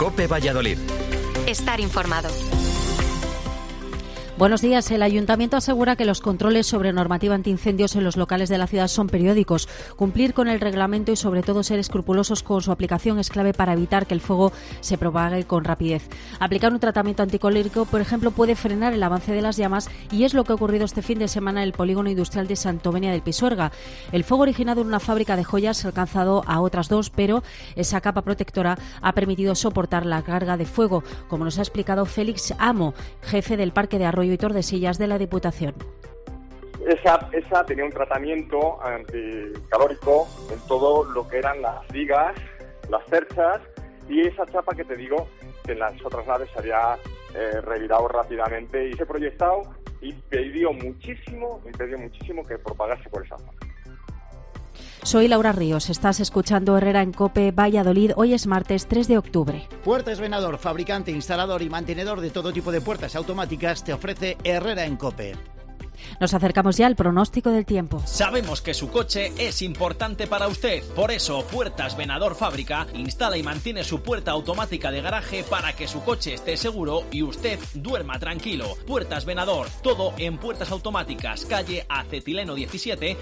COPE Valladolid. Estar informado. Buenos días. El Ayuntamiento asegura que los controles sobre normativa antiincendios en los locales de la ciudad son periódicos. Cumplir con el reglamento y, sobre todo, ser escrupulosos con su aplicación es clave para evitar que el fuego se propague con rapidez. Aplicar un tratamiento anticolérico, por ejemplo, puede frenar el avance de las llamas y es lo que ha ocurrido este fin de semana en el polígono industrial de Santovenia del Pisuerga. El fuego originado en una fábrica de joyas ha alcanzado a otras dos, pero esa capa protectora ha permitido soportar la carga de fuego, como nos ha explicado Félix Amo, jefe del Parque de Arroyo y Tordesillas de la Diputación. Esa tenía un tratamiento anticalórico en todo lo que eran las vigas, las cerchas, y esa chapa que te digo que en las otras naves se había revirado rápidamente y se ha proyectado y impidió muchísimo que propagase por esa zona. Soy Laura Ríos, estás escuchando Herrera en COPE Valladolid. Hoy es martes 3 de octubre. Puertas Venador, fabricante, instalador y mantenedor de todo tipo de puertas automáticas, te ofrece Herrera en COPE. Nos acercamos ya al pronóstico del tiempo. Sabemos que su coche es importante para usted. Por eso, Puertas Venador Fábrica instala y mantiene su puerta automática de garaje para que su coche esté seguro y usted duerma tranquilo. Puertas Venador, todo en puertas automáticas, calle Acetileno 17,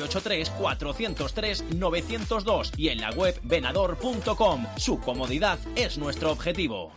983-403-902 y en la web venador.com. Su comodidad es nuestro objetivo.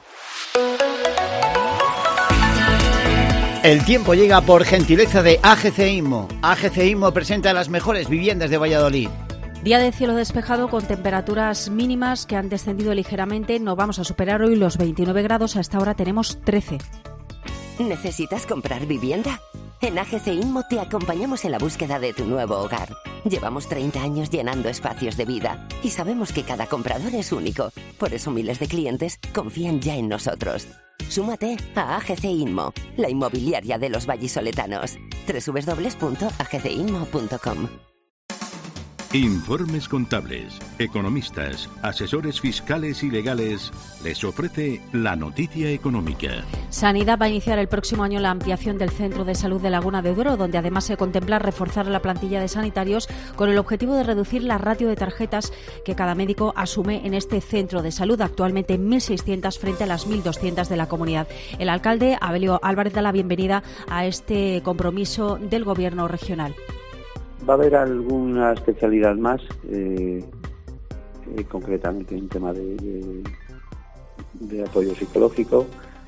El tiempo llega por gentileza de AGC Inmo. AGC Inmo presenta las mejores viviendas de Valladolid. Día de cielo despejado con temperaturas mínimas que han descendido ligeramente. No vamos a superar hoy los 29 grados. Hasta ahora tenemos 13. ¿Necesitas comprar vivienda? En AGC Inmo te acompañamos en la búsqueda de tu nuevo hogar. Llevamos 30 años llenando espacios de vida y sabemos que cada comprador es único. Por eso miles de clientes confían ya en nosotros. Súmate a AGC Inmo, la inmobiliaria de los vallisoletanos. www.agcinmo.com. Informes contables, economistas, asesores fiscales y legales les ofrece la noticia económica. Sanidad va a iniciar el próximo año la ampliación del Centro de Salud de Laguna de Duero, donde además se contempla reforzar la plantilla de sanitarios con el objetivo de reducir la ratio de tarjetas que cada médico asume en este centro de salud, actualmente 1.600 frente a las 1.200 de la comunidad. El alcalde Abelio Álvarez da la bienvenida a este compromiso del Gobierno regional. Va a haber alguna especialidad más, concretamente en tema de apoyo psicológico,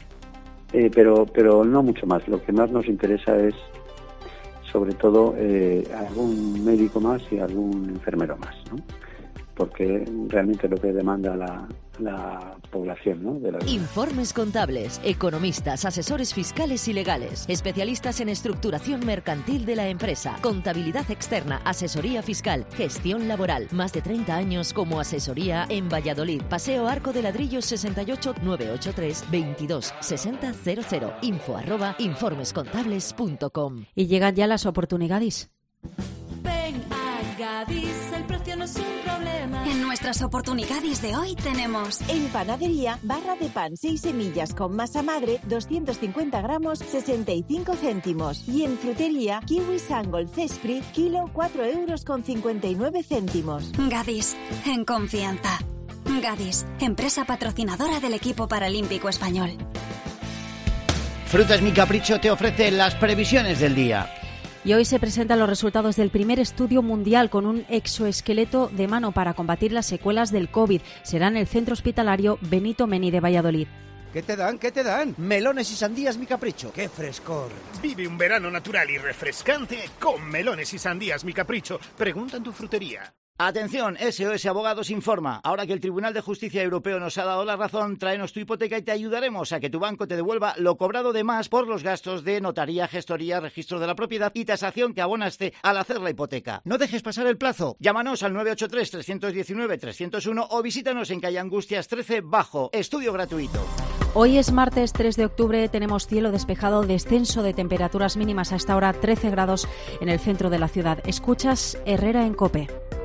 pero no mucho más. Lo que más nos interesa es, sobre todo, algún médico más y algún enfermero más, ¿no? Porque realmente lo que demanda la población, ¿no? Informes contables, economistas, asesores fiscales y legales, especialistas en estructuración mercantil de la empresa, contabilidad externa, asesoría fiscal, gestión laboral. Más de 30 años como asesoría en Valladolid. Paseo Arco de Ladrillos 68 983 22 60 00. info@informescontables.com. Y llegan ya las oportunidades. Ven a Gadis, el precio no es un problema. En nuestras oportunidades de hoy tenemos: en panadería, barra de pan 6 semillas con masa madre, 250 gramos, 65 céntimos. Y en frutería, kiwi Sangol Cespri, kilo, 4,59 €. Gadis, en confianza. Gadis, empresa patrocinadora del equipo paralímpico español. Frutas Mi Capricho te ofrece las previsiones del día. Y hoy se presentan los resultados del primer estudio mundial con un exoesqueleto de mano para combatir las secuelas del COVID. Será en el Centro Hospitalario Benito Meni de Valladolid. ¿Qué te dan? ¿Qué te dan? Melones y sandías Mi Capricho. ¡Qué frescor! Vive un verano natural y refrescante con melones y sandías Mi Capricho. Pregunta en tu frutería. Atención, SOS Abogados informa. Ahora que el Tribunal de Justicia Europeo nos ha dado la razón, tráenos tu hipoteca y te ayudaremos a que tu banco te devuelva lo cobrado de más por los gastos de notaría, gestoría, registro de la propiedad y tasación que abonaste al hacer la hipoteca. No dejes pasar el plazo. Llámanos al 983-319-301 o visítanos en calle Angustias 13 Bajo. Estudio gratuito. Hoy es martes 3 de octubre, tenemos cielo despejado, descenso de temperaturas mínimas hasta ahora 13 grados en el centro de la ciudad. Escuchas Herrera en COPE.